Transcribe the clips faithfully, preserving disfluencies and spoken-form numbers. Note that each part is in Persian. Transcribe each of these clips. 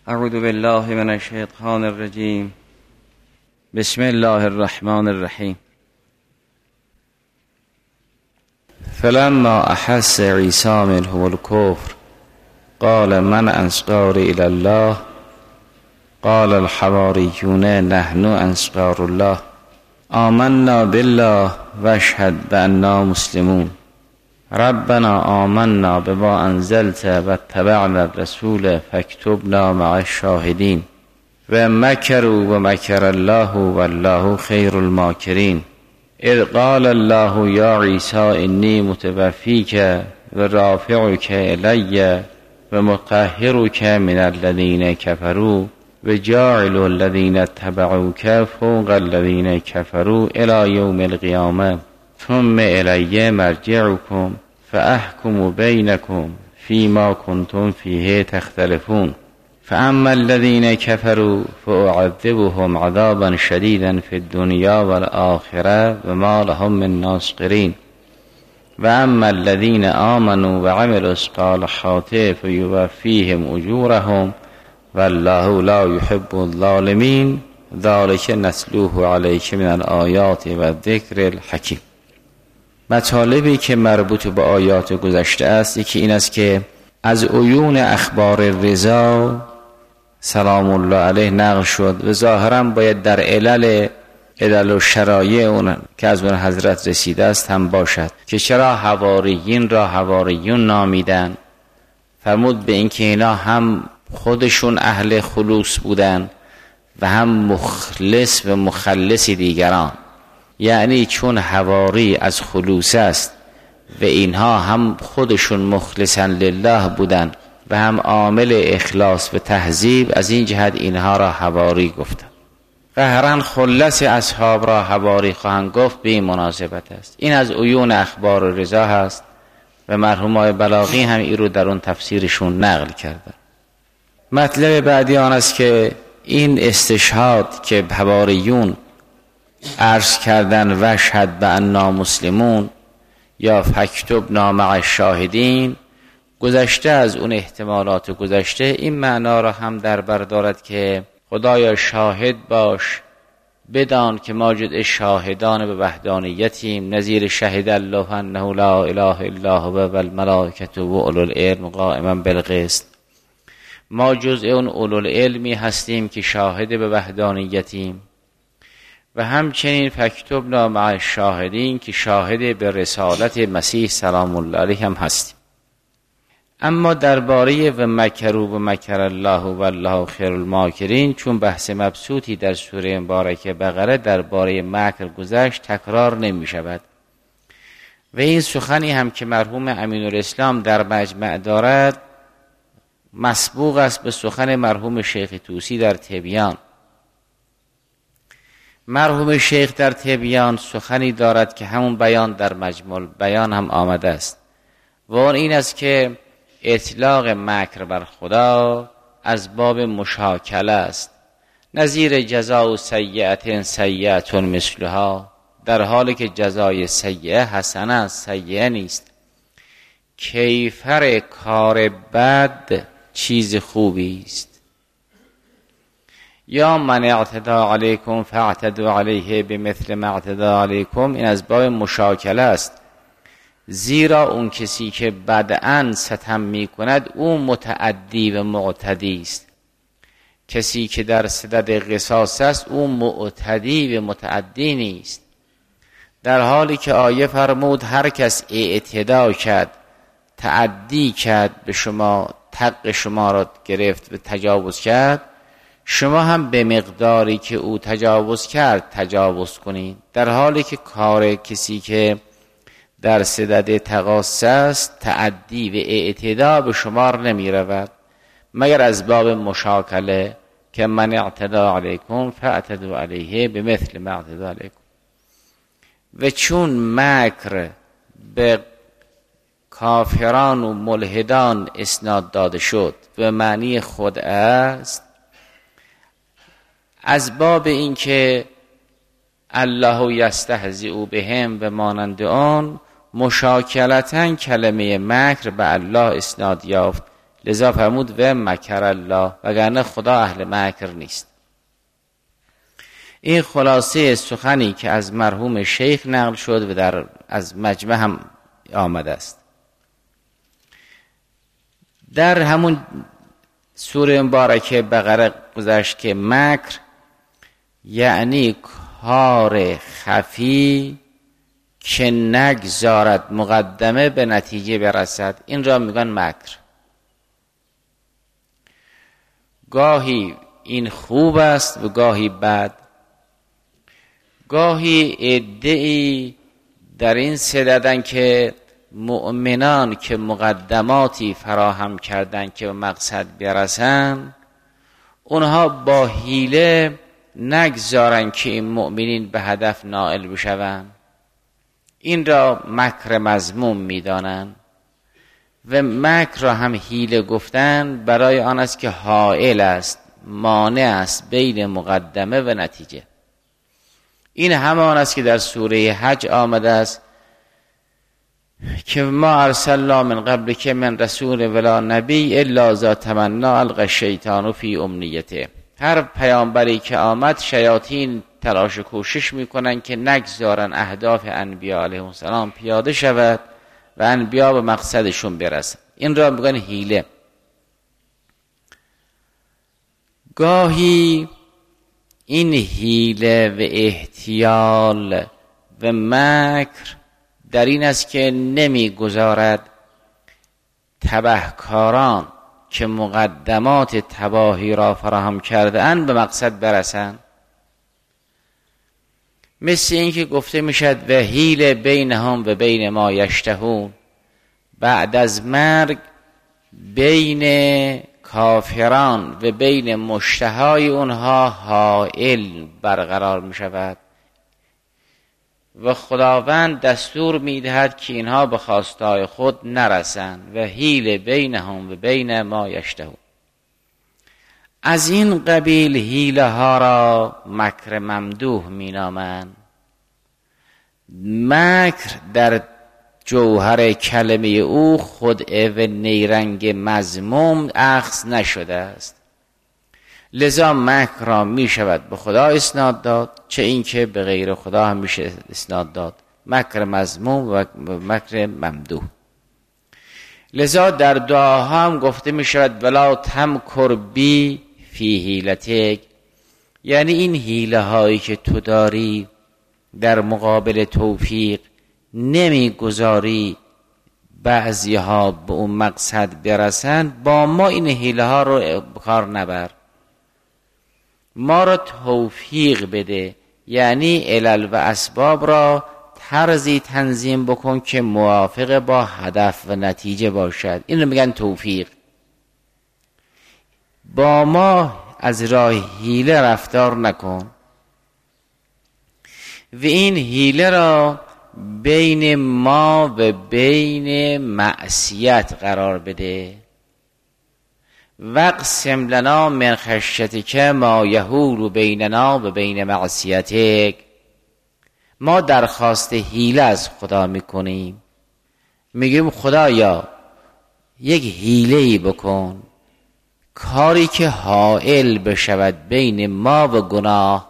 اعوذ بالله من الشیطان الرجیم. بسم الله الرحمن الرحیم. فلما احس عیسی منه الکفر قال من انصاری الی الله قال الحواریون نحن انصار الله آمنا بالله واشهد بأننا مسلمون ربنا آمنا بما انزلت واتبعنا الرسول فاکتبنا مع الشاهدین و مکروا و مکر الله والله خیر الماکرین اذ قال الله یا عیسی انی متوفیک و رافعک الی و مطهرک من الذین کفروا و جاعل الذین اتبعوک فوق الذین کفروا الی یوم القیامه ثم الی مرجعکم فاحکم بینکم فیما کنتم فیه تختلفون فاما الذین کفروا فاعذبهم عذابا شدیدا فی الدنیا والآخره و ما لهم من ناصرین و اما الذین آمنوا و عملوا الصالحات فیوفیهم اجورهم والله لا یحب الظالمین ذلک نتلوه علیک من الآیات و الذکر الحکیم. مطالبی که مربوط به آیات گذشته است یکی این است که از عیون اخبار رضا سلام الله علیه نقل شد و ظاهرا باید در علل علل و شرایع اون که از اون حضرت رسیده است هم باشد که چرا حواریین را حواریون نامیدن. فرمود به این که اینا هم خودشون اهل خلوص بودن و هم مخلص و مخلص دیگران، یعنی چون حواری از خلوص است و اینها هم خودشون مخلصن لله بودن و هم عامل اخلاص و تهذیب، از این جهت اینها را حواری گفتن. قهرن خلص اصحاب را حواری خواهند گفت به این مناسبت است. این از عیون اخبار و رضا هست و مرحومای بلاغی هم این رو در اون تفسیرشون نقل کردن. مطلب بعدی آن است که این استشهاد که حواریون عرض کردن واشهد بأننا مسلمون یا فاکتبنا مع الشاهدین گذشته از اون احتمالات گذشته این معنا را هم در بر دارد که خدایا شاهد باش، بدان که ما جز شاهدان به وحدانیتیم، نظیر شهد الله انه لا اله الا هو و الملائکه و اولو العلم قائما بالقسط. ما جز اون اولو العلمی هستیم که شاهد به وحدانیتیم و همچنین فاکتبنا مع الشاهدین که شاهد به رسالت مسیح سلام الله علیه هم هستیم. اما درباره و مکروا و مکر الله و الله خیر الماکرین، چون بحث مبسوطی در سوره مبارکه بقره درباره مکر گذشت تکرار نمی شود و این سخنی هم که مرحوم امینالاسلام در مجمع دارد مسبوق است به سخن مرحوم شیخ طوسی در تبیان. مرحوم شیخ در تبیان سخنی دارد که همون بیان در مجموع بیان هم آمده است و اون این است که اطلاق مکر بر خدا از باب مشاکله است، نظیر جزاء سیئة سیئة مثلها، در حالی که جزای سیئه حسنه است، سیئه نیست. کیفر کار بد چیز خوبی است. یا من اعتدا علیکم فاعتدوا علیه بمثل ما اعتدا علیکم، این از باب مشاکله است، زیرا اون کسی که بدعاً ستم می کند او متعدی و معتدی است. کسی که در صدد قصاص است او معتدی و متعدی نیست، در حالی که آیه فرمود هر کس اعتدا کرد، تعدی کرد به شما، حق شما را گرفت و تجاوز کرد، شما هم به مقداری که او تجاوز کرد تجاوز کنید، در حالی که کار کسی که در صدد تقاص است تعدی و اعتدا به شمار نمی رود مگر از باب مشاکله که من اعتدا علیکم فاعتدوا علیه بمثل ما اعتدا علیکم. و چون مکر به کافران و ملحدان اسناد داده شد به معنی خود است، از باب این که الله یستهزئ بهم و مانند آن، مشاکلتاً کلمه مکر به الله اسناد یافت، لذا فرمود و مکر الله، وگرنه خدا اهل مکر نیست. این خلاصه سخنی که از مرحوم شیخ نقل شد و در از مجمع هم آمده است. در همون سوره مبارکه بقره گذشت که مکر یعنی کار خفی که نگذارد مقدمه به نتیجه برسد، این را میگن مکر. گاهی این خوب است و گاهی بد. گاهی ادعی در این سددن که مؤمنان که مقدماتی فراهم کردن که به مقصد برسن، اونها با حیله نگذارن که این مؤمنین به هدف نائل بشوند. این را مکر مذموم میدانند و مکر را هم حیله گفتن برای آن است که حائل است، مانع است بین مقدمه و نتیجه. این همان است که در سوره حج آمده است که ما ارسلنا من قبل که من رسول ولا نبی الا ذا تمنا القی الشیطان فی امنیته. هر پیامبری که آمد شیاطین تلاش و کوشش میکنن که نگذارن اهداف انبیا علیهم السلام پیاده شود و انبیا به مقصدشون برسن. این را میگن حیله. گاهی این حیله و احتیال و مکر در این است که نمیگذارد تبهکاران که مقدمات تباهی را فراهم کرده اند به مقصد برسند. مثل این که گفته میشد و حیل بینهم و بین ما یشتهون، بعد از مرگ بین کافران و بین مشتهای اونها حائل برقرار می شود و خداوند دستور می دهد که اینها به خواستهای خود نرسند و حیل بینهم و بین ما یشتهون. از این قبیل حیله ها را مکر ممدوح می نامند. مکر در جوهر کلمه او خدعه و نیرنگ مذموم اخذ نشده است، لذا مکر را می شود به خدا اسناد داد، چه اینکه به غیر خدا هم میشه اسناد داد. مکر مذموم و مکر ممدوح. لذا در دعاها هم گفته می شود ولا تمکر بی فی حیلتک، یعنی این حیله هایی که تو داری در مقابل توفیق نمی گذاری بعضی ها به اون مقصد برسند، با ما این حیله ها رو بکار نبر، ما را توفیق بده، یعنی علل و اسباب را طرزی تنظیم بکن که موافق با هدف و نتیجه باشد. این رو میگن توفیق. با ما از راه حیله رفتار نکن و این حیله را بین ما و بین معصیت قرار بده. وقسم لنا من خشیتک ما یحول بیننا و بین معصیتک. ما درخواست حیله از خدا میکنیم، میگیم خدایا یک حیله‌ای بکن، کاری که حائل بشود بین ما و گناه.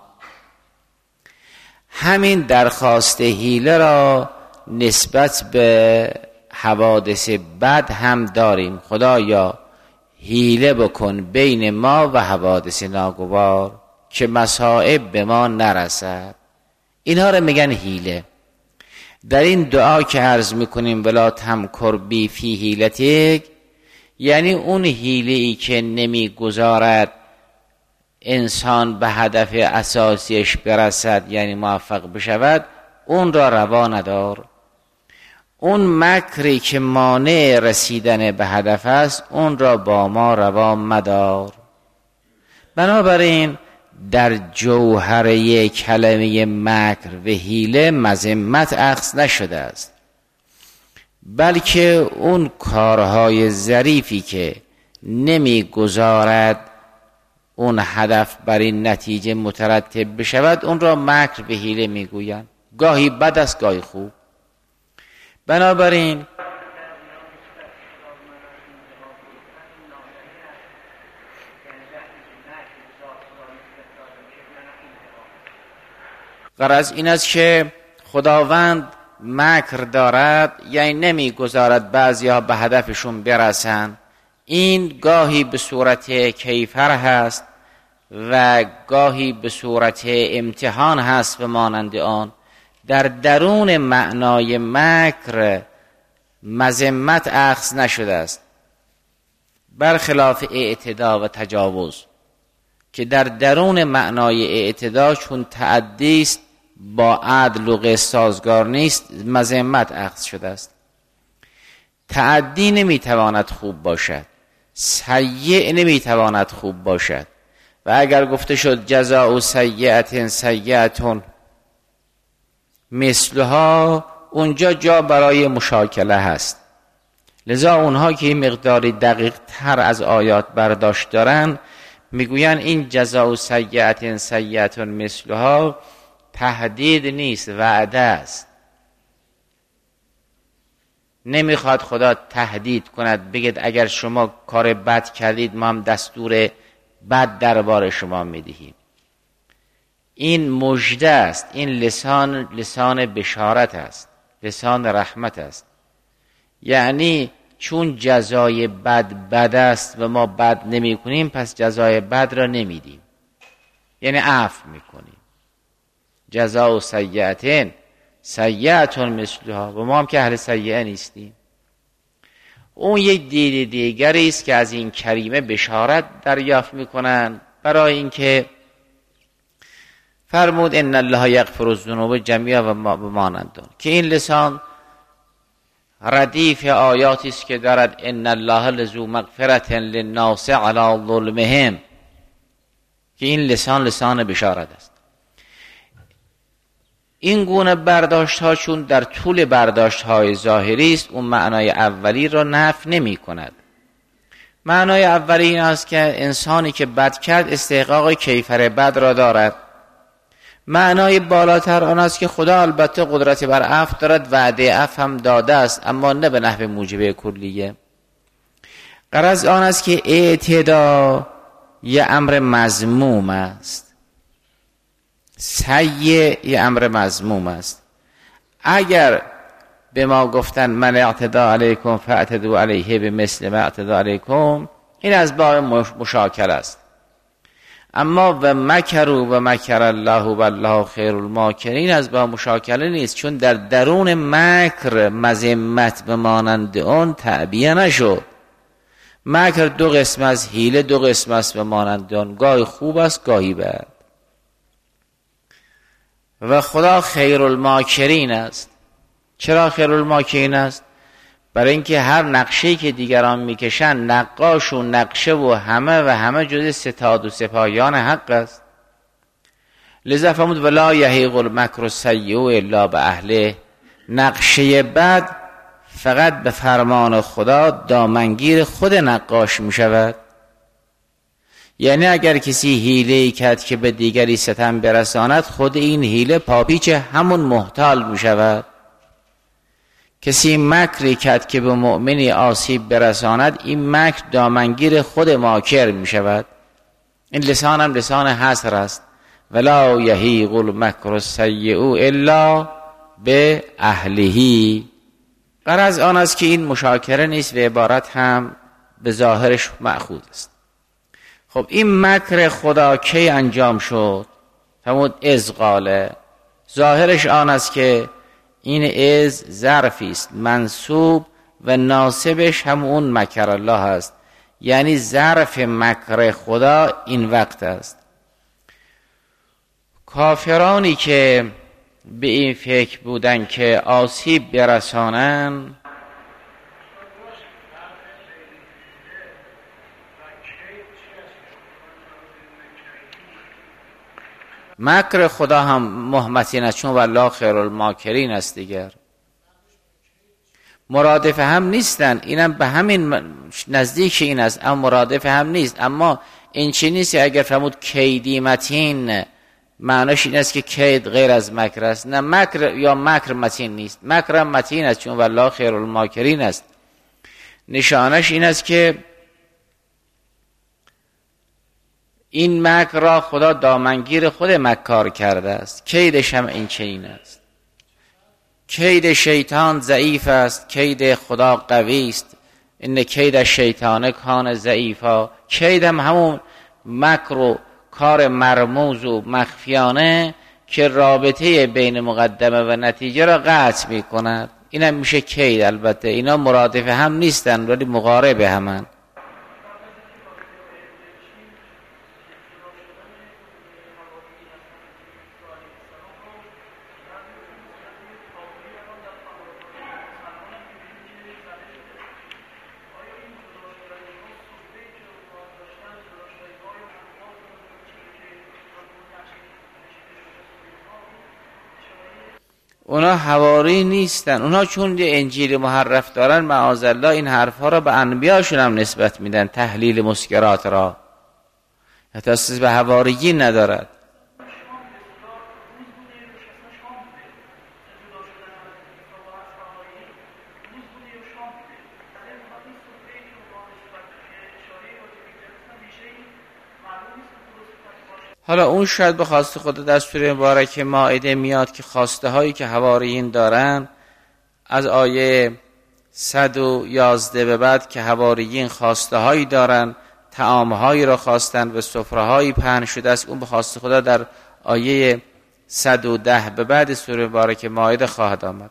همین درخواست حیله را نسبت به حوادث بد هم داریم. خدایا حیله بکن بین ما و حوادث ناگوار که مصائب به ما نرسد. اینها رو میگن حیله. در این دعا که عرض میکنیم ولا تمکر بی فی حیلتک، یعنی اون حیله ای که نمیگذارد انسان به هدف اساسیش برسد، یعنی موفق بشود، اون را روا ندار. اون مکری که مانع رسیدن به هدف است، اون را با ما روا مدار. بنابراین در جوهره کلمه مکر و حیله مذمت اخذ نشده است، بلکه اون کارهای ظریفی که نمیگذارد اون هدف بر این نتیجه مترتب بشود، اون را مکر و حیله میگویند. گاهی بد است گاهی خوب. بنابراین غرض این است که خداوند مکر دارد، یعنی نمیگذارد بعضی‌ها به هدفشون برسن. این گاهی به صورت کیفر هست و گاهی به صورت امتحان هست و مانند آن. در درون معنای مکر مذمت اخذ نشده است، برخلاف اعتدا و تجاوز که در درون معنای اعتدا چون تعدی است با عدل و قسط سازگار نیست، مذمت اخذ شده است. تعدی نمیتواند خوب باشد، سیء نمیتواند خوب باشد. و اگر گفته شد جزاء سیئة سیئة مثلها، اونجا جا برای مشاکله هست. لذا اونها که این مقداری دقیق تر از آیات برداشت دارن میگوین این جزاء سیئة سیئة مثلها تهدید نیست، وعده است. نمیخواد خدا تهدید کند بگید اگر شما کار بد کردید ما هم دستور بد دربار شما میدهیم. این مژده است، این لسان لسان بشارت است، لسان رحمت است. یعنی چون جزای بد بد است و ما بد نمی کنیم، پس جزای بد را نمیدیم، یعنی عفو میکنیم. جزاء سیئة سیئة مثلها، و ما هم که اهل سیئه نیستیم. اون یک دید دیگری است که از این کریمه بشارت دریافت میکنن، برای اینکه فرمود ان الله یغفر الذنوب جمیعا و ما بمانند آن، که این لسان ردیف آیاتی است که دارد ان الله لذو مغفرة للناس علی ظلمهم، که این لسان لسان بشارت است. این گونه برداشت ها چون در طول برداشت های ظاهری است، اون معنای اولی را نفی نمی کند. معنای اولی این است که انسانی که بد کرد استحقاق کیفر بد را دارد. معنای بالاتر آن است که خدا البته قدرت بر عفو دارد، وعده عفو هم داده است، اما نه به نحو موجبه کلیه. غرض آن است که اعتدا یه امر مذموم است، سیء یه امر مذموم است. اگر به ما گفتن من اعتدا علیکم فاعتدوا علیه بمثل ما اعتدا علیکم، این از باب مشاکل است. اما و مکروا و مکر الله و الله خیر الماکرین از باب مشاکله نیست، چون در درون مکر مذمت به مانند آن تعبیه نشد. مکر دو قسم از حیله، دو قسم است به مانند آن، گاهی خوب است گاهی بد. و خدا خیر الماکرین است. چرا خیر الماکرین است؟ برای اینکه هر نقشه‌ای که دیگران میکشن، نقاش و نقشه و همه و همه جز ستاد و سپاهیان حق است. لذا فرمود ولا یحیق المکر السیء الا باهله، نقشه بد فقط به فرمان خدا دامنگیر خود نقاش میشود. یعنی اگر کسی حیله‌ای کرد که به دیگری ستم برساند، خود این حیله پاپیچ همون محتال میشود. کسی مکری کرد که به مؤمنی آسیب برساند، این مکر دامنگیر خود ماکر میشود. این لسان هم لسان حصر است. ولا یحیق المکر السیء الا به اهله. غرض آن است که این مشاکره نیست و عبارت هم به ظاهرش مأخوذ است. خب این مکر خدا کی انجام شد؟ فرمود اذ قال. ظاهرش آن است که این از ظرفی است منصوب و ناصبش هم اون مکر الله است، یعنی ظرف مکر خدا این وقت است. کافرانی که به این فکر بودن که آسیب برسانن، مکر خدا هم محمتین است، چون والله خیر الماکرین است. دیگر مرادف هم نیستن، اینم به همین نزدیک این است، اما مرادف هم نیست. اما این چی نیست اگر فرمود کیدی متین، معناش این است که کید غیر از مکر است. نه، مکر یا مکر متین نیست، مکر هم متین است، چون والله خیر الماکرین است. نشانش این است که این مکر را خدا دامنگیر خود مکار کرده است. کیدش هم این چنین است. کید شیطان ضعیف است، کید خدا قوی است. این کید شیطان کان ضعیفا. کید هم همون مکر و کار مرموز و مخفیانه که رابطه بین مقدمه و نتیجه را قطع می کند. این هم میشه کید. البته اینا مرادف هم نیستن ولی مقارب همن. اونا حواری نیستن. اونا چون یه انجیل محرف دارن معاذالله این حرفها را به انبیاشون هم نسبت میدن. تحلیل مسکرات را تاسیس به حواریین ندارد. حالا اون شاید به خواست خدا در سوره مبارکه مائده میاد که خواسته هایی که حواریین دارن از آیه صد و یازده به بعد که حواریین خواسته هایی دارن، طعام هایی را خواستن و سفره هایی پهن شده است. اون به خواست خدا در آیه صد و ده به بعد سوره مبارکه مائده خواهد آمد.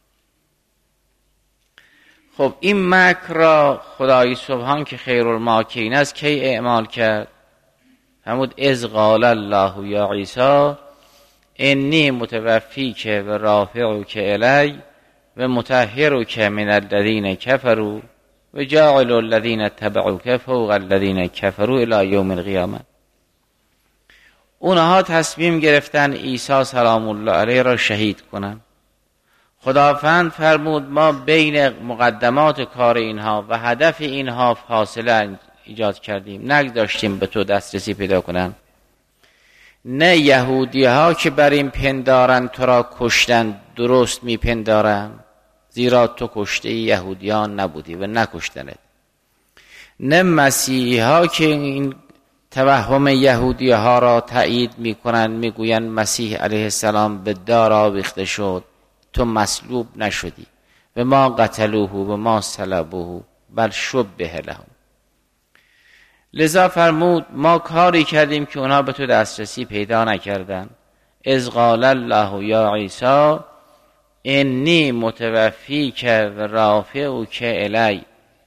خب این مکر را خدای سبحان که خیرالماکرین است کی اعمال کرد؟ همون اذ قال الله یا عیسی انی متوفیک و رافعک الی و مطهرک من الذین کفروا و جاعل الذین اتبعوک فوق الذین کفروا الی یوم القیامه. اونها تصمیم گرفتن عیسی سلام الله علیه را شهید کنند. خداوند فرمود ما بین مقدمات کار اینها و هدف اینها فاصله ایجاد کردیم، نگذاشتیم به تو دسترسی پیدا کنن. نه یهودی ها که بر این پندارن تو را کشتن درست می پندارن، زیرا تو کشته یهودیان نبودی و نکشتنت. نه مسیحی ها که این توهم یهودی ها را تایید می کنن، می گوین مسیح علیه السلام به دار آویخته شد، تو مصلوب نشدی و ما قتلوه و ما صلبوه بل شبه لهم. لذا فرمود ما کاری کردیم که اونا به تو دسترسی پیدا نکردن. اذ قال الله یا عیسی انی متوفیک و رافعک الی.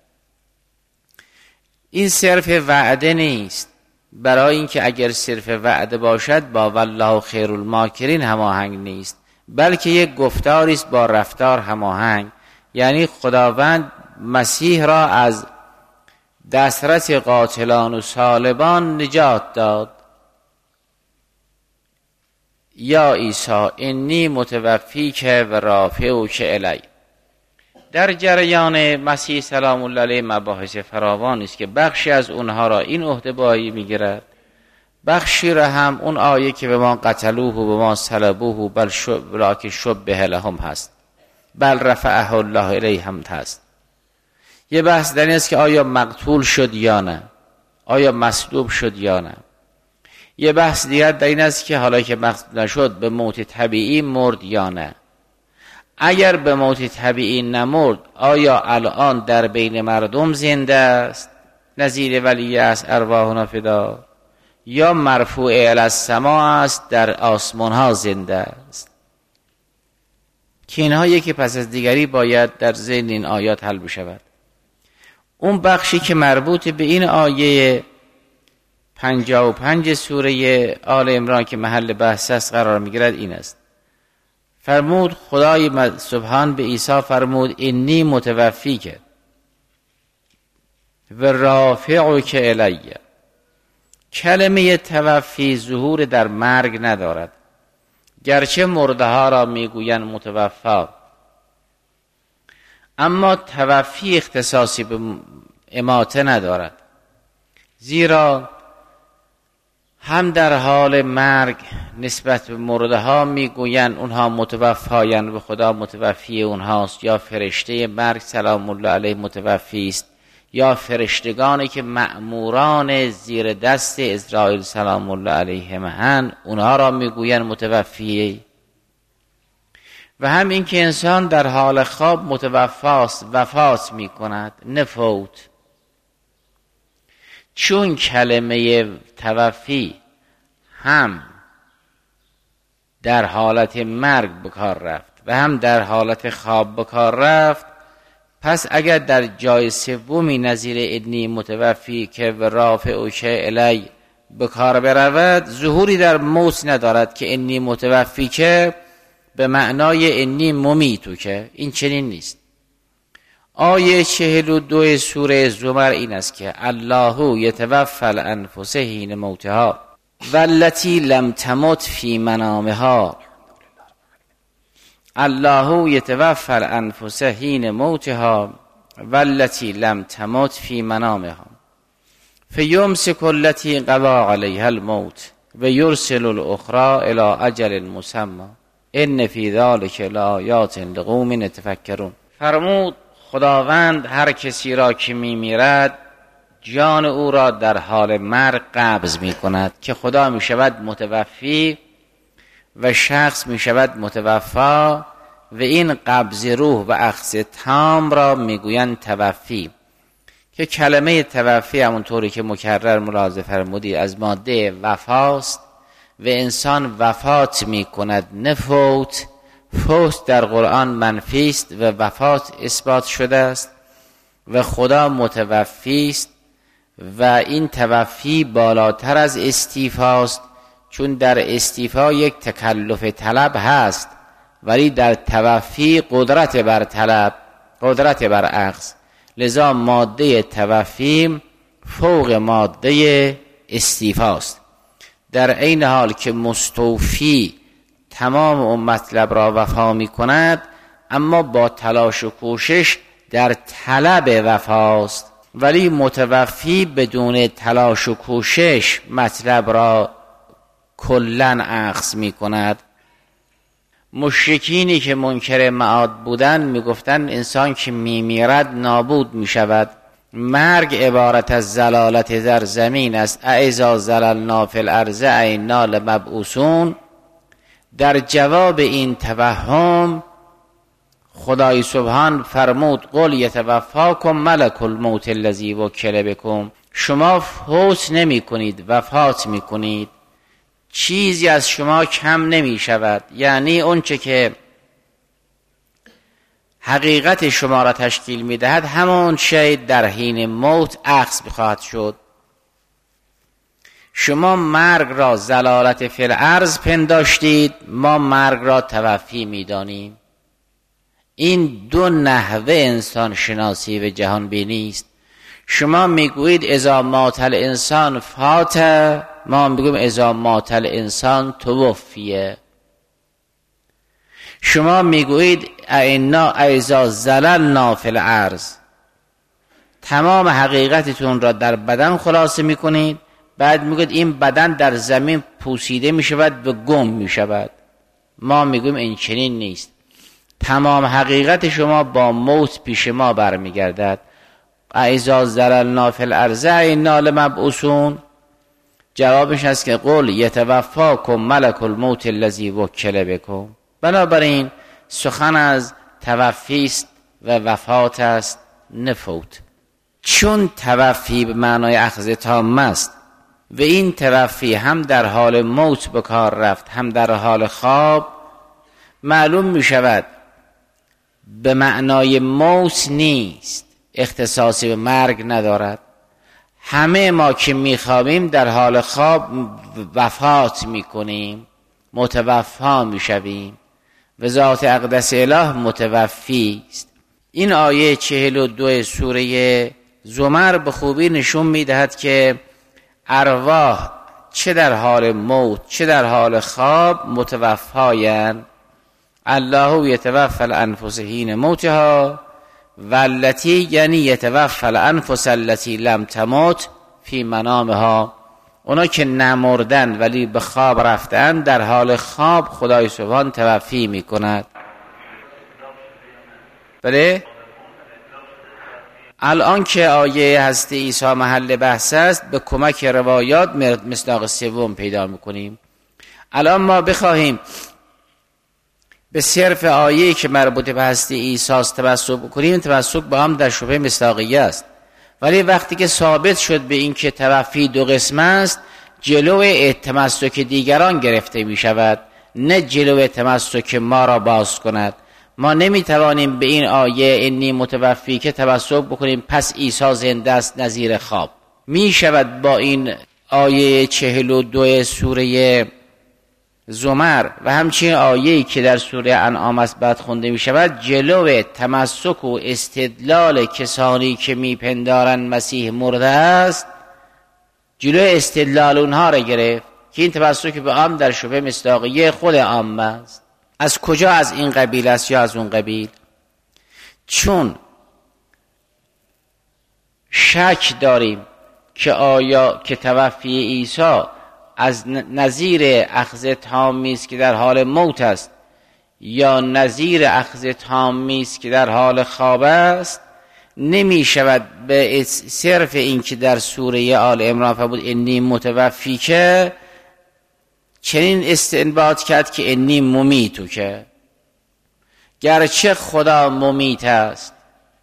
این صرف وعده نیست، برای اینکه اگر صرف وعده باشد با والله خیرالماکرین هماهنگ نیست، بلکه یک گفتاری است با رفتار هماهنگ. یعنی خداوند مسیح را از دسترس قاتلان و سالبان نجات داد. یا عیسی انی متوفیک و رافعک الی. در جریان مسیح سلام الله علیه مباحث فراوان است که بخشی از اونها را این عهده بایی میگیرد، بخشی را هم اون آیه که به ما قتلوه و به ما صلبوه بل شب شبه لهم هست، بل رفعه الله الیه هم هست. یه بحث در این است که آیا مقتول شد یا نه، آیا مصلوب شد یا نه. یه بحث دیگر در این است که حالا که مقتول نشد به موت طبیعی مرد یا نه. اگر به موت طبیعی نمرد آیا الان در بین مردم زنده است نظیر ولی است ارواحنا فدا، یا مرفوع الی السما است در آسمان ها زنده است؟ که اینها یکی پس از دیگری باید در ذهن این آیات حل بشود. اون بخشی که مربوط به این آیه پنجاه و پنج سوره آل عمران که محل بحث است قرار میگیرد این است. فرمود خدای سبحان به عیسی فرمود انی متوفیک و رافعک الی. کلمه توفی ظهور در مرگ ندارد، گرچه مرده ها را میگویند متوفا، اما توفی اختصاصی به اماته ندارد. زیرا هم در حال مرگ نسبت به مرده ها میگویند اونها متوفایند و خدا متوفی اونهاست، یا فرشته مرگ سلام الله علیه متوفی است، یا فرشتگانی که مأموران زیر دست اسرائیل سلام الله علیهم هن، اونها را میگوین متوفی. و هم این که انسان در حال خواب متوفاست، وفات میکند، نفوت. چون کلمه توفی هم در حالت مرگ بکار رفت و هم در حالت خواب بکار رفت، پس اگر در جای سومی نظیر انی متوفی که و رافع و که الی بکار برود، ظهوری در موت ندارد که انی متوفی که به معنای انی ممیتو که این چنین نیست. آیه چهل و دو سوره زمر این است که الله یتوفی الانفس حین موتها والتی لم تمت فی منامها. الله یتوفی الانفس حین موتها والتی لم تمت فی منامها فیمسک التی قضی علیها الموت و یرسل الاخرى الی اجل مسمى ان فی ذلک لآیات لقوم یتفکرون. فرمود خداوند هر کسی را که می میرد جان او را در حال مرگ قبض می کند، که خدا می شود متوفی و شخص می شود متوفا، و این قبض روح و اخذ تام را می گویند توفی، که کلمه توفی همونطوری که مکرر ملاحظه فرمودی از ماده وفاست و انسان وفات می کند، نفوت. فوت در قرآن منفی است و وفات اثبات شده است و خدا متوفی است و این توفی بالاتر از استیفاست، چون در استیفا یک تکلف طلب هست ولی در توفی قدرت بر طلب، قدرت بر اخذ. لذا ماده توفی فوق ماده استیفاست، در عین حال که مستوفی تمام اون مطلب را وفا می کند، اما با تلاش و کوشش در طلب وفاست، ولی متوفی بدون تلاش و کوشش مطلب را کلن اخذ می کند. مشرکینی که منکر معاد بودن می گفتن انسان که می میرد نابود می شود، مرگ عبارت از زلالت در زمین است، اذا زللنا فی الارض اینا لمبعوثون. در جواب این توهم خدای سبحان فرمود قل یتوفاکم ملک الموت الذی وکل بکم. شما فوت نمی کنید، وفات می کنید، چیزی از شما کم نمی شود. یعنی اون چه که حقیقت شما را تشکیل می دهد همون شی در حین موت اخذ بخواهد شد. شما مرگ را زلالت فی الارض پنداشتید، ما مرگ را توفی می دانیم. این دو نحوه انسان شناسی و جهان بینی است. شما میگویید اذا مات الانسان فات، ما میگویم اذا مات الانسان توفیه. شما میگویید اینا اذا زللنا فی الارض، تمام حقیقتتون را در بدن خلاصه میکنید، بعد میگوید این بدن در زمین پوسیده میشود و گم میشود. ما میگویم این چنین نیست، تمام حقیقت شما با موت پیش ما برمیگردد. اذا زللنا فی الارض اینا لمبعوثون. جوابش هست که قل یتوفاکم ملک الموت الذی وکل بکم. بنابراین سخن از توفی است و وفات است، نفوت. چون توفی به معنای اخذ تام است و این توفی هم در حال موت به کار رفت هم در حال خواب، معلوم می شود به معنای موت نیست، اختصاصی به مرگ ندارد. همه ما که می خوابیم در حال خواب وفات می کنیم، متوفا می شویم و ذات اقدس اله متوفی است. این آیه چهل و دو سوره زمر به خوبی نشون می دهد که ارواح چه در حال موت چه در حال خواب متوفایند. الله یتوفی الانفس حین موتها والتی، یعنی یتوفی الانفس التي لم تمت فی منامها. اونا که نمردن ولی به خواب رفتن، در حال خواب خدای سبحان توفی می کند. بله؟ الان که آیه هستی عیسی محل بحث است، به کمک روایات مصداق سوم پیدا میکنیم. الان ما بخواهیم به صرف آیه‌ای که مربوط به هستی عیسی است تمسک بکنیم، تمسک با هم در شبهه مصداقیه است. ولی وقتی که ثابت شد به این که توفی دو قسم است، جلو تمسک دیگران گرفته می شود، نه جلو تمسک ما را باز کند. ما نمی توانیم به این آیه انی متوفی که تمسک بکنیم پس عیسی زنده است نظیر خواب. می شود با این آیه چهل و دو سوره زمر و همچنین آیه‌ای که در سوره انعام است بعد خونده می شود، جلو تمسک و استدلال کسانی که می پندارن مسیح مرده است، جلو استدلال اونها را گرفت که این تمسک به عام در شبه مصداقیه خود عام است. از کجا؟ از این قبیل است یا از اون قبیل؟ چون شک داریم که آیا که توفی عیسی از نظیر اخذ تامی است که در حال موت است یا نظیر اخذ تامی است که در حال خواب است، نمی شود به صرف این که در سوره آل عمران فرمود انی متوفی که چنین استنباط کرد که انی ممیتو که، گرچه خدا ممیت است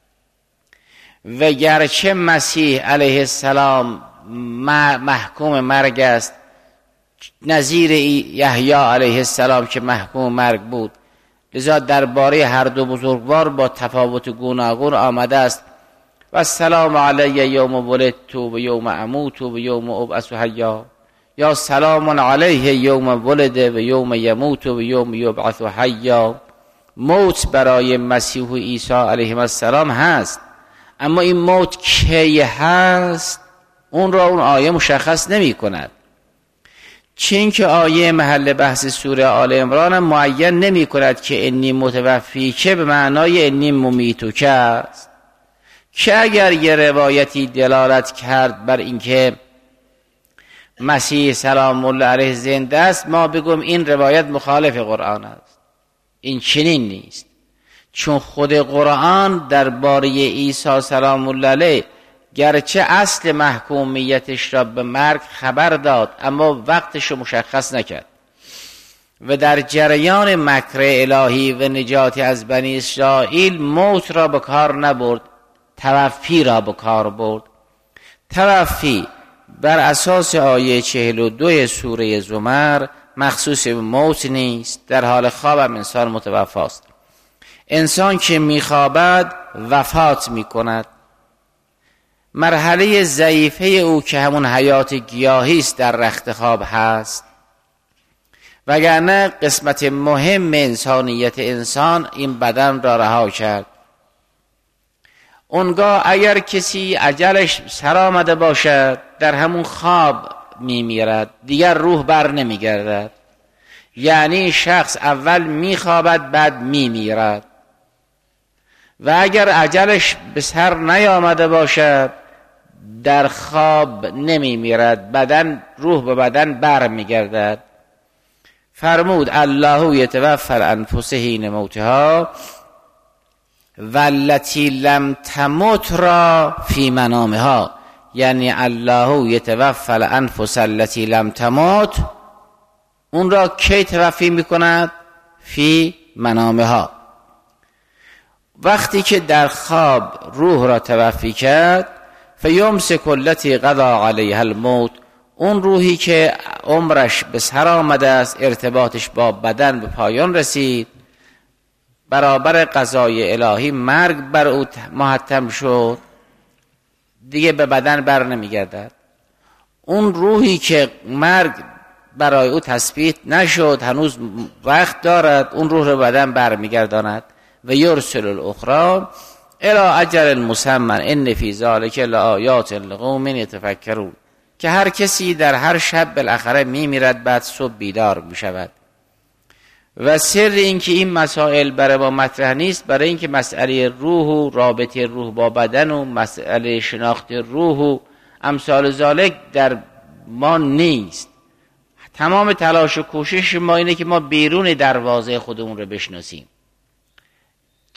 و گرچه مسیح علیه السلام محکوم مرگ است، نظیر یحیی علیه السلام که محکوم مرگ بود، لذا درباره هر دو بزرگوار با تفاوت گوناگون آمده است و السلام علی یوم ولدت و یوم اموت و یوم ابعث حیا، یا سلام علیه یوم ولد و یوم یموت و یوم یبعث حیا. موت برای مسیح و عیسی علیه السلام هست، اما این موت کی هست اون را اون آیه مشخص نمی کند. چون که آیه محل بحث سوره آل عمران معین نمی کند که انی متوفی که به معنای انی ممیتو که است، که اگر یه روایتی دلالت کرد بر اینکه مسیح سلام الله علیه زنده است، ما بگم این روایت مخالف قرآن است. این چنین نیست، چون خود قرآن درباره عیسی سلام الله علیه گرچه اصل محکومیتش را به مرگ خبر داد اما وقتش رو مشخص نکرد و در جریان مکر الهی و نجات از بنی اسرائیل موت را به کار نبرد، توفی را به کار برد. توفی بر اساس آیه چهل و دو سوره زمر مخصوص به موت نیست، در حال خواب هم انسان متوفاست. انسان که میخوابد وفات میکند. مرحله ضعیفه او که همون حیات گیاهی است در رخت خواب هست، وگرنه قسمت مهم انسانیت انسان این بدن را رها کرد. اونگاه اگر کسی اجلش سر آمده باشد در همون خواب میمیرد، دیگر روح بر نمیگردد. یعنی شخص اول میخوابد بعد میمیرد، و اگر اجلش به سر نیامده باشد در خواب نمیمیرد، بدن روح به بدن بر میگردد. فرمود الله یتوفی الانفس حین موتها والتی لم تمت را فی منامها، یعنی الله یتوفی الانفس التي لم تمت، اون را کی توفی میکند؟ فی منامها، وقتی که در خواب روح را توفی کرد. فیمسک التی قضا علیها الموت، اون روحی که عمرش به سر آمده است، ارتباطش با بدن به پایان رسید، برابر قضای الهی مرگ بر او محتم شد، دیگه به بدن بر نمیگردد. اون روحی که مرگ برای او تثبیت نشد، هنوز وقت دارد، اون روح رو بدن بر میگرداند. و یرسل الاخرى الی اجل مسمى ان فی ذلک لآیات لقوم یتفکرون، که هر کسی در هر شب بالاخره میمیرد، بعد صبح بیدار میشود. و سر این که این مسائل برای ما مطرح نیست، برای اینکه مسئله روح و رابطه روح با بدن و مسئله شناخت روح و امثال ذالک در ما نیست. تمام تلاش و کوشش ما اینه که ما بیرون دروازه خودمون رو بشناسیم.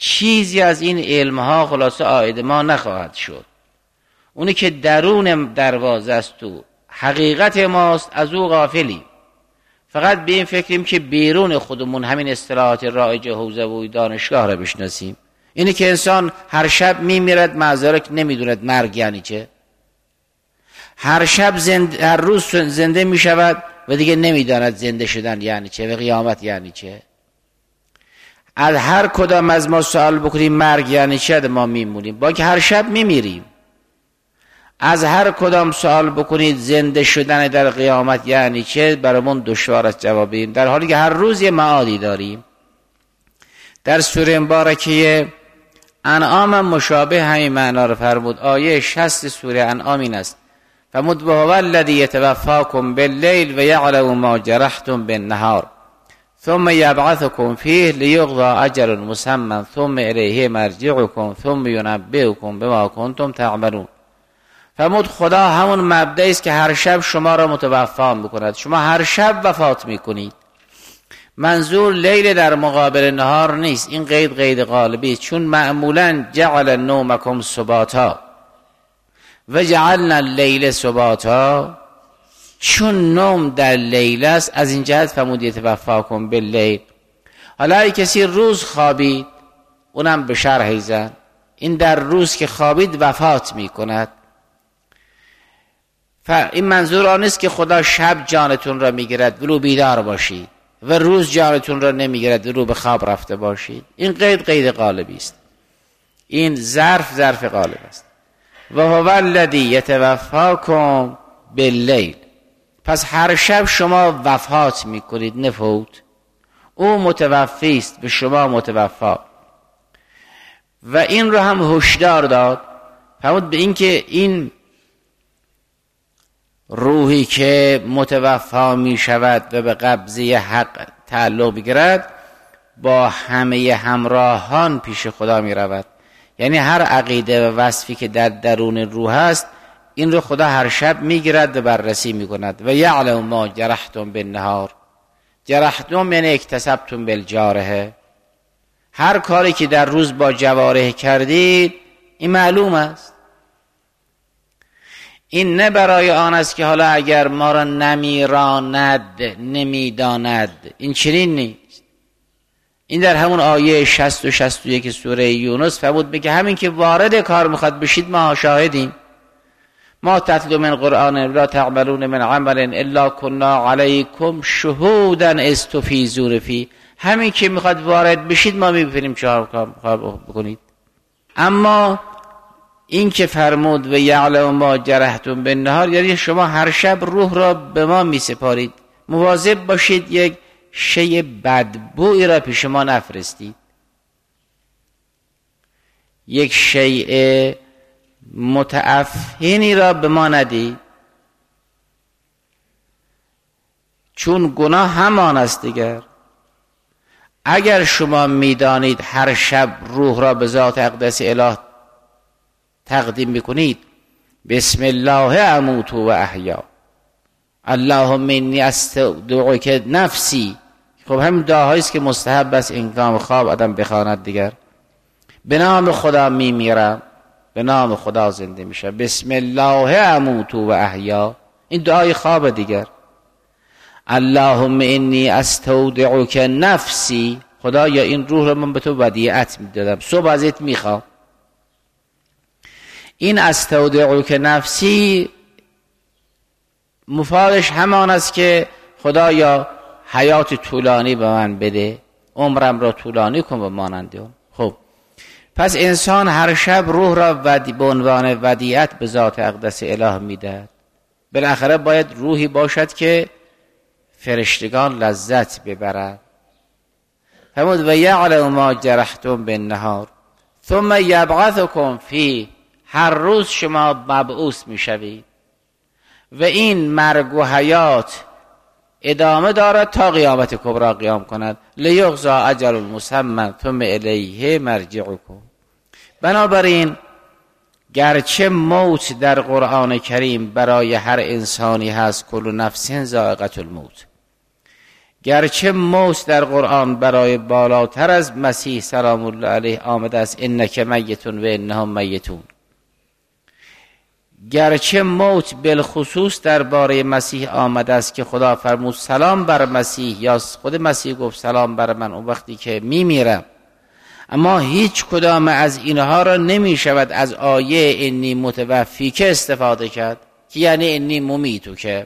چیزی از این علمها خلاصه عاید ما نخواهد شد. اونی که درون دروازه است و حقیقت ماست از او غافلیم. فقط به این فکریم که بیرون خودمون همین اصطلاحات رایج حوزه و دانشگاه را بشناسیم. اینی که انسان هر شب میمیرد معذرت نمیدوند مرگ یعنی چه، هر شب زنده، هر روز زنده میشود و دیگه نمیداند زنده شدن یعنی چه و قیامت یعنی چه. از هر کدام از ما سوال بکنیم مرگ یعنی چه، ما میمونیم با که هر شب میمیریم. از هر کدام سوال بکنید زنده شدن در قیامت یعنی چه، برامون دشوار است جواب بدیم، در حالی که هر روز یه معادی داریم. در سوره مبارکه انعام مشابه همین معنا رو فرمود. آیه شصت سوره انعام این است: فرمود وهو الذی یتوفاکم باللیل و یعلم ما جرحتم بالنهار ثم یبعثکم فیه لیقضی اجل مسمى ثم الیه مرجعکم ثم ینبئکم بما کنتم تعملون. فرمود خدا همون مبدأ است که هر شب شما را متوفا میکند. شما هر شب وفات میکنید. منظور لیل در مقابل نهار نیست، این قید قید غالبی است، چون معمولا جعل نومکم سباتا و جعلنا اللیل سباتا، چون نوم در لیل است از این جهت فرمود یتوفاکم باللیل. حالا ای کسی روز خوابید اونم به شرح زن، این در روز که خوابید وفات میکند. این منظور آن است که خدا شب جانتون را میگیرد ولو بیدار باشید و روز جانتون را نمیگیرد ولو به خواب رفته باشید. این قید قید غالبی است، این ظرف ظرف غالب است. و هو الذی یتوفاکم باللیل، پس هر شب شما وفات میکنید، نفوت. او متوفی است به شما متوفا. و این رو هم هشدار داد، فرمود به این که این روحی که متوفا می شود و به قبضه حق تعلق بگیرد با همه همراهان پیش خدا می رود. یعنی هر عقیده و وصفی که در درون روح است این رو خدا هر شب می گیرد و بررسی می کند. و یعلم ما جرحتم بالنهار، جرحتم یعنی اکتسبتم بالجارحه، هر کاری که در روز با جوارح کردید این معلوم است. این نه برای آن است که حالا اگر ما را نمیراند نمیداند، این چنین نیست. این در همون آیه شصت و شصت و یک سوره یونس فرمود بگه همین که وارد کار میخواد بشید ما شاهدیم. ما تتلو من قرآن لا تعملون من عمل الا كنا علیکم شهودا اذ تفیضون فیه، همین که میخواد وارد بشید ما میبینیم چه کار بکنید. اما این که فرمود و یعلم ما جرحتم بالنهار یعنی شما هر شب روح را به ما می سپارید، مواظب باشید یک شی بدبوئی را پیش ما نفرستید، یک شیء متعفنی را به ما ندید، چون گناه همان است دیگر. اگر شما میدانید هر شب روح را به ذات اقدس اله تقدیم میکنید، بسم الله اموت و احیا، اللهم انی استودعک نفسی، خب همین دعاهایی است که مستحب است هنگام خواب آدم بخواند دیگر. به نام خدا میمیرم، به نام خدا زنده میشه، بسم الله اموت و احیا، این دعای خواب دیگر. اللهم انی استودعک نفسی، خدا یا این روح رو من به تو ودیعت میدادم، صبح ازت میخوام. این استودعک نفسی مفادش همان است که خدایا حیات طولانی به من بده، عمرم را طولانی کن به مانند اون. خب پس انسان هر شب روح را ودی به عنوان ودیعت به ذات اقدس اله میدهد. بالاخره باید روحی باشد که فرشتگان لذت ببرند. فرمود و یعلم ما جرحتم بالنهار ثم یبعثکم فیه، هر روز شما مبعوث میشوید و این مرگ و حیات ادامه دارد تا قیامت کبری قیام کند. لیقضی اجل مسمى ثم الیه مرجعکم. بنابراین گرچه موت در قرآن کریم برای هر انسانی هست، کل نفس ذائقة الموت، گرچه موت در قرآن برای بالاتر از مسیح سلام الله علیه آمده است، انک میتون و انهم میتون، گرچه موت بالخصوص درباره مسیح آمده است که خدا فرمود سلام بر مسیح، یا خود مسیح گفت سلام بر من اون وقتی که میمیرم، اما هیچ کدام از اینها را نمی شود از آیه انی متوفی که استفاده کرد که یعنی انی ممیتو. که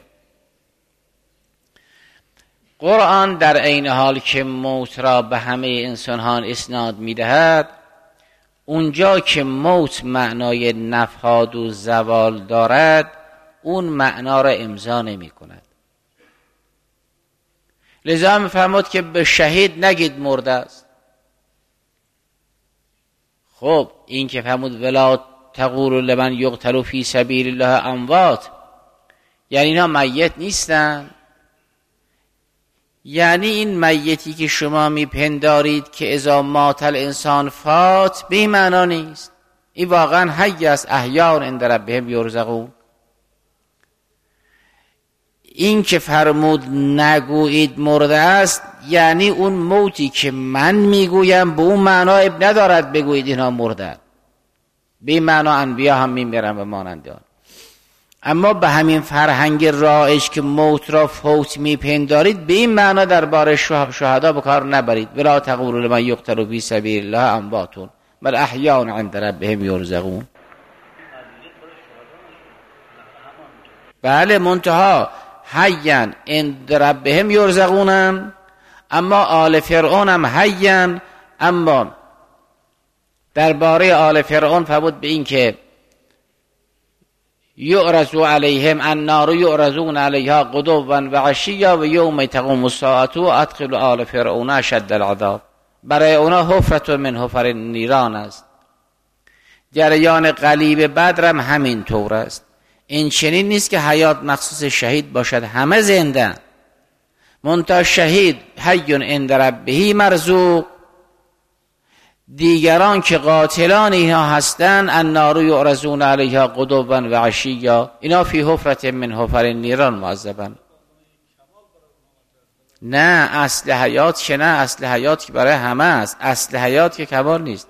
قرآن در عین حال که موت را به همه انسانان اسناد می دهد، اونجا که موت معنای نفاد و زوال دارد اون معنا را امضا نمی کند. لذا می فرمود که به شهید نگید مرده است. خب این که فرمود ولا تقولوا لمن یقتل فی سبیل الله اموات، یعنی اینا میت نیستن؟ یعنی این میتی که شما میپندارید که اذا مات الانسان فات، به این معنا نیست. این واقعا حی است، احیاء عند ربهم یرزقون. این که فرمود نگویید مرده است، یعنی اون موتی که من میگویم به اون معنا اب ندارد بگویید اینا مرده. به این معنا انبیا هم میمیرن و مانند آن. اما به همین فرهنگ رایج که موت را فوت میپندارید، به این معنا درباره شهدا به کار نبرید. ولا تقولوا لمن یقتل فی سبیل الله اموات بل احیاء عند ربهم یرزقون. بله، منتها حیاً عند ربهم یرزقون، اما آل فرعون هم حیاً. اما درباره آل فرعون فرمود به این که یعرض علیهم النار یعرضون علیها غدوا و عشیا و یوم تقوم الساعة ادخل آل فرعون اشد العذاب. برای اونا حفرت من حفر نیران است. جریان قلیب بدر هم همین طور است. این چنین نیست که حیات مخصوص شهید باشد، همه زنده. منتها شهید حی عند ربه مرزوق، دیگران که قاتلان اینها هستند النار یعرضون علیها غدوا و عشیا، اینا فی حفرت من حفر نیران معذبن. نه اصل حیات که نه، اصل حیات که برای همه است، اصل حیات که کمال نیست.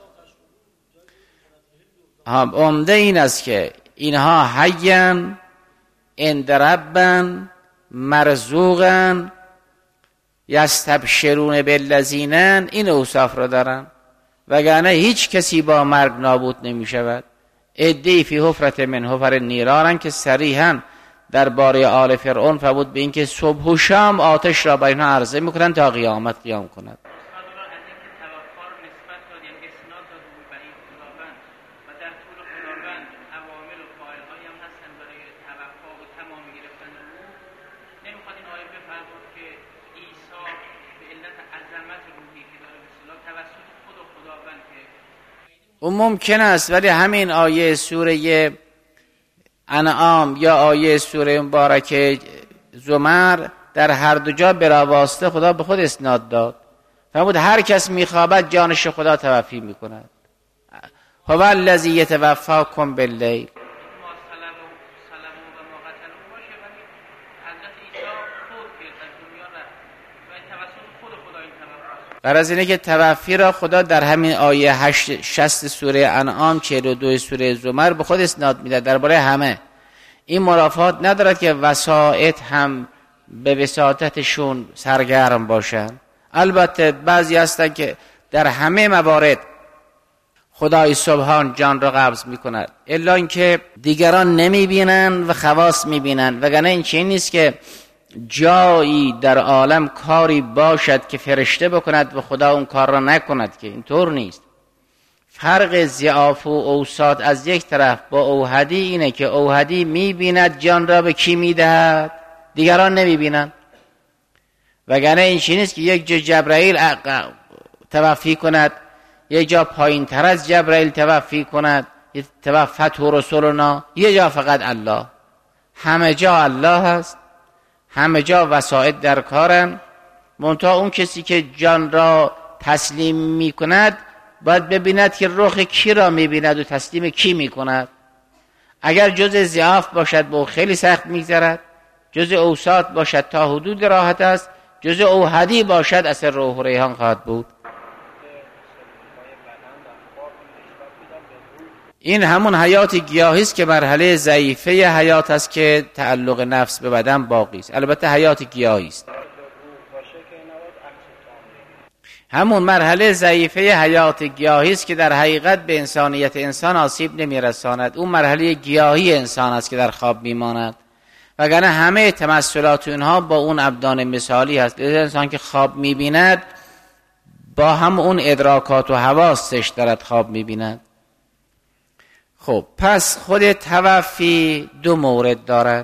عمده این است که اینها حیاً عند ربن مرزوقن یستبشرون بالذین، این اوصاف را دارن، وگرنه هیچ کسی با مرگ نابود نمی شود. عده‌ای فی حفرت من حفر نیران که صریحاً درباره آل فرعون فرمود به این که صبح و شام آتش را بر اینها عرضه میکنند تا قیامت قیام کند. اون ممکن است، ولی همین آیه سوره انعام یا آیه سوره مبارکه زمر در هر دو جا بلا واسطه خدا به خود اسناد داد. فرمود هر کس میخوابد جانش خدا توفی میکند. هو الذی یتوفاکم باللیل. غرض اینه که توفی را خدا در همین آیه هشت شصت سوره انعام چهل و دو سوره زمر به خود اسناد میده درباره همه. این مرافعات ندارد که وسائط هم به وساطتشون سرگرم باشن. البته بعضی هستن که در همه موارد خدای سبحان جان را قبض میکند، الا اینکه دیگران نمیبینن و خواص میبینن. وگرنه این چیزی نیست که جایی در عالم کاری باشد که فرشته بکند و خدا اون کار را نکند، که اینطور نیست. فرق ضعاف و اوساط از یک طرف با اوحدی اینه که اوحدی میبیند جان را به کی میدهد، دیگران نمیبینن. وگرنه این چیزی نیست که یک جا جبرائیل توفی کند، یک جا پایین تر از جبرائیل توفی کند، توفت رسولنا، یک جا فقط الله. همه جا الله هست، همه جا وسائط در کارن. منتها اون کسی که جان را تسلیم می کند باید ببیند که رخ کی را می بیند و تسلیم کی می کند. اگر جز ضعاف باشد با خیلی سخت می گذرد، جز اوساط باشد تا حدود راحت است، جز اوحدی باشد اثر روح و ریحان خواهد بود. این همون حیات گیاهی است که مرحله ضعیفه حیات است که تعلق نفس به بدن باقی است. البته حیات گیاهی است. همون مرحله ضعیفه حیات گیاهی است که در حقیقت به انسانیت انسان آسیب نمیرساند. اون مرحله گیاهی انسان است که در خواب میماند، وگرنه همه تمثلات اونها با اون ابدان مثالی هست. لذا انسان که خواب میبیند با هم اون ادراکات و حواسش دارد خواب میبیند. خب پس خود توفی دو مورد دارد.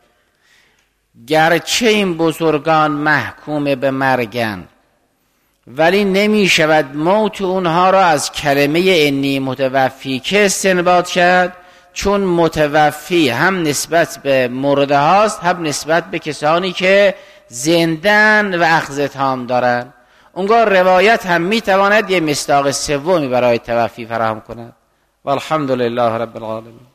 گرچه این بزرگان محکوم به مرگن، ولی نمی شود موت اونها را از کلمه انی متوفی که استنباط کرد، چون متوفی هم نسبت به مرده هاست هم نسبت به کسانی که زندن و اخذ تام دارن. اونگاه روایت هم می تواند یه مصداق سومی برای توفی فراهم کند. والحمد لله رب العالمین.